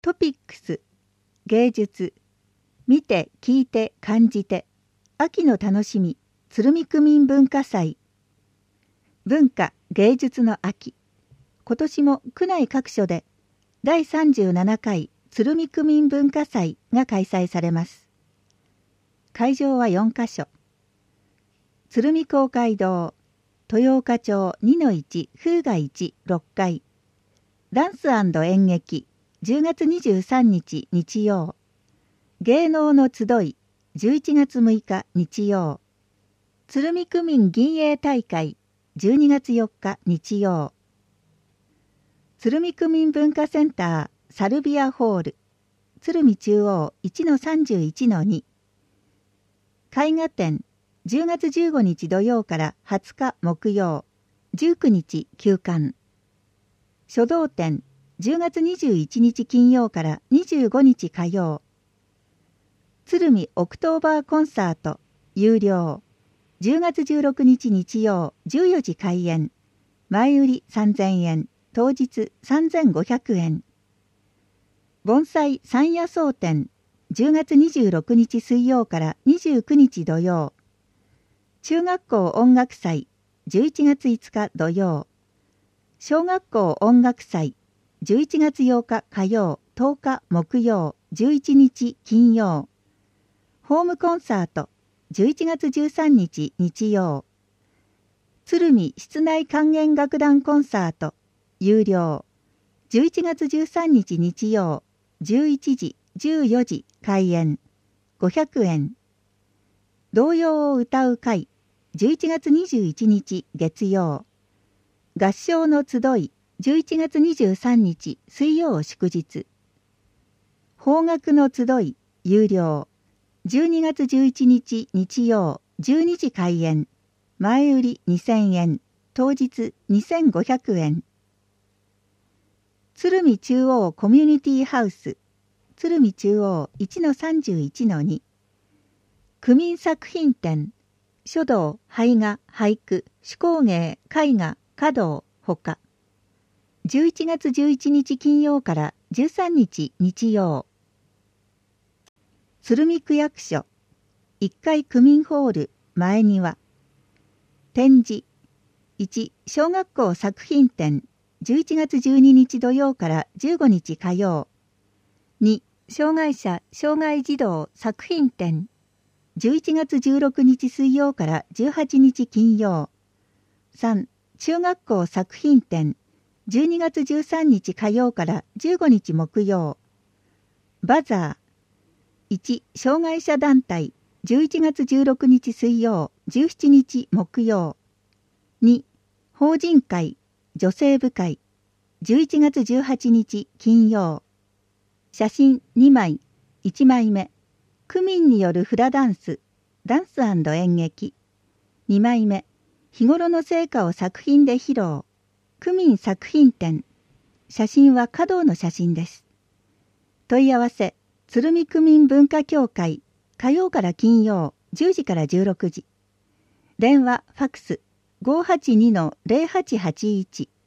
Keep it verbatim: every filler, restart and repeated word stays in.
トピックス、芸術、見て聞いて感じて、秋の楽しみ、鶴見区民文化祭。文化芸術の秋。今年も区内各所でだいさんじゅうななかい鶴見区民文化祭が開催されます。会場はよんかしょ。鶴見公会堂、豊岡町 にのいち 風雅いちろっかい、ダンス&演劇じゅうがつにじゅうさんにち日曜、芸能の集いじゅういちがつむいか日曜、鶴見区民銀泳大会じゅうにがつよっか日曜、鶴見区民文化センターサルビアホール、鶴見中央 いちのさんじゅういちのに、絵画展じゅうがつじゅうごにち土曜からはつか木曜、じゅうくにち休館。書道展じゅうがつにじゅういちにち金曜からにじゅうごにち火曜。鶴見オクトーバーコンサート有料。じゅうがつじゅうろくにち日曜じゅうよじ開演。前売りさんぜんえん、当日さんぜんごひゃくえん。盆栽山野草展じゅうがつにじゅうろくにち水曜からにじゅうくにち土曜。中学校音楽祭じゅういちがついつか土曜。小学校音楽祭じゅういちがつようか火曜、とおか木曜、じゅういちにち金曜。ホームコンサートじゅういちがつじゅうさんにち日曜。鶴見室内管弦楽団コンサート有料。じゅういちがつじゅうさんにち日曜、じゅういちじ、じゅうよじ開演。ごひゃくえん。童謡を歌う会じゅういちがつにじゅういちにち月曜。合唱の集いじゅういちがつにじゅうさんにち水曜祝日。邦楽の集い有料。じゅうにがつじゅういちにち日曜じゅうにじ開演。前売りにせんえん、当日にせんごひゃくえん。鶴見中央コミュニティハウス鶴見中央 いちのさんじゅういちのに。区民作品展書道、俳画、俳句、手工芸、絵画、華道ほか。じゅういちがつじゅういちにち金曜からじゅうさんにち日曜。鶴見区役所いっかい区民ホール前庭。展示いち小学校作品展じゅういちがつじゅうににち土曜からじゅうごにち火曜。に障害者障害児童作品展じゅういちがつじゅうろくにち水曜からじゅうはちにち金曜。さん中学校作品展じゅうにがつじゅうさんにち火曜からじゅうごにち木曜。バザーいち障害者団体じゅういちがつじゅうろくにち水曜じゅうしちにち木曜。に法人会女性部会じゅういちがつじゅうはちにち金曜。写真にまいいちまいめ区民によるフラダンスダンス&演劇。にまいめ日頃の成果を作品で披露区民作品展。写真は華道の写真です。問い合わせ鶴見区民文化協会火曜から金曜じゅうじからじゅうろくじ。電話ファクス ごーはちにのぜろはちはちいち